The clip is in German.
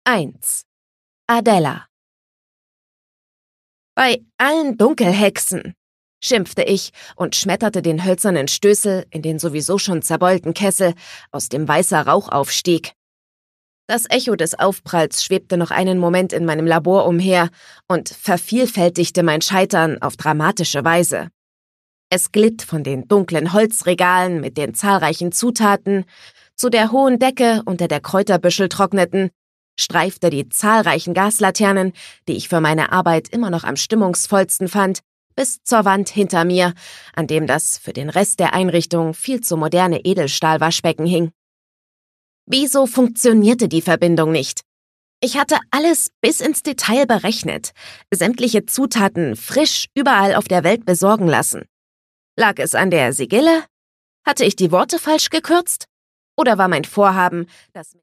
1. Adela. »Bei allen Dunkelhexen«, schimpfte ich und schmetterte den hölzernen Stößel in den sowieso schon zerbeulten Kessel, aus dem weißer Rauch aufstieg. Das Echo des Aufpralls schwebte noch einen Moment in meinem Labor umher und vervielfältigte mein Scheitern auf dramatische Weise. Es glitt von den dunklen Holzregalen mit den zahlreichen Zutaten zu der hohen Decke, unter der Kräuterbüschel trockneten, streifte die zahlreichen Gaslaternen, die ich für meine Arbeit immer noch am stimmungsvollsten fand, bis zur Wand hinter mir, an dem das für den Rest der Einrichtung viel zu moderne Edelstahlwaschbecken hing. Wieso funktionierte die Verbindung nicht? Ich hatte alles bis ins Detail berechnet, sämtliche Zutaten frisch überall auf der Welt besorgen lassen. Lag es an der Sigille? Hatte ich die Worte falsch gekürzt? Oder war mein Vorhaben, das